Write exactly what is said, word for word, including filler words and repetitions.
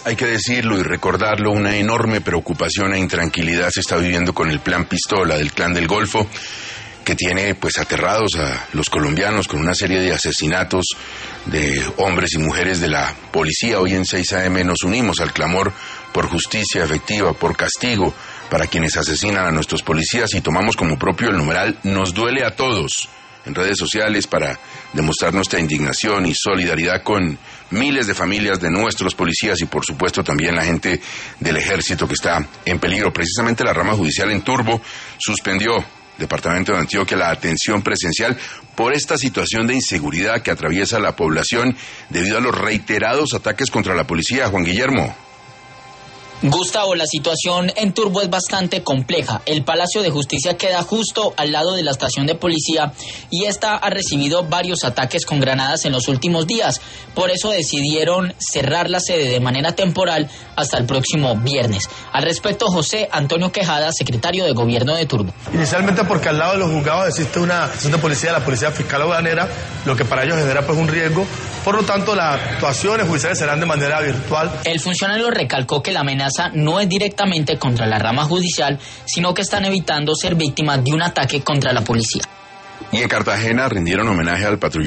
hay que decirlo y recordarlo, una enorme preocupación e intranquilidad se está viviendo con el plan Pistola del Clan del Golfo, que tiene pues aterrados a los colombianos con una serie de asesinatos de hombres y mujeres de la policía. Hoy en seis a eme nos unimos al clamor por justicia efectiva, por castigo para quienes asesinan a nuestros policías y tomamos como propio el numeral "Nos duele a todos" en redes sociales para demostrar nuestra indignación y solidaridad con miles de familias de nuestros policías y por supuesto también la gente del ejército que está en peligro. Precisamente la rama judicial en Turbo suspendió, Departamento de Antioquia, la atención presencial por esta situación de inseguridad que atraviesa la población debido a los reiterados ataques contra la policía. Juan Guillermo. Gustavo, la situación en Turbo es bastante compleja. El Palacio de Justicia queda justo al lado de la estación de policía y esta ha recibido varios ataques con granadas en los últimos días. Por eso decidieron cerrar la sede de manera temporal hasta el próximo viernes. Al respecto, José Antonio Quejada, secretario de Gobierno de Turbo. Inicialmente porque al lado de los juzgados existe una estación de policía, la Policía Fiscal Aduanera, lo que para ellos genera pues un riesgo. Por lo tanto, las actuaciones judiciales serán de manera virtual. El funcionario recalcó que la amenaza no es directamente contra la rama judicial, sino que están evitando ser víctimas de un ataque contra la policía. Y en Cartagena rindieron homenaje al patrullero